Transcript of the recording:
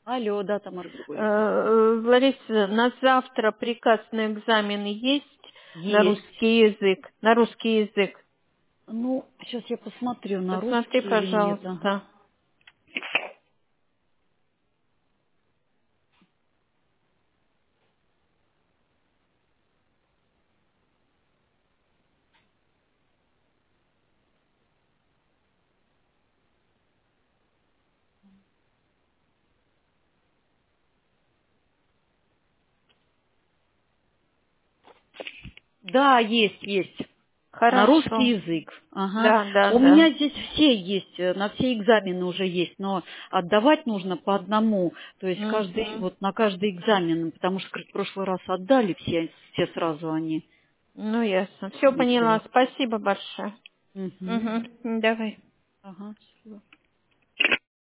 Алло, да, Тамара Григорьевна. Лариса, на завтра приказ на экзамены есть на Есть. русский язык? На русский язык. Ну, сейчас я посмотрю, на Посмотри, русский или нет. пожалуйста. Ага. Да, есть. На русский Хорошо. язык. Ага. Да, да, У да. меня здесь все есть, на все экзамены уже есть, но отдавать нужно по одному. То есть каждый, Мгм. вот на каждый экзамен, потому что говорит, в прошлый раз отдали все сразу они. Ну, ясно. Все Вот. поняла. Спасибо большое. Мгм. Угу. Давай. Ага. Всё.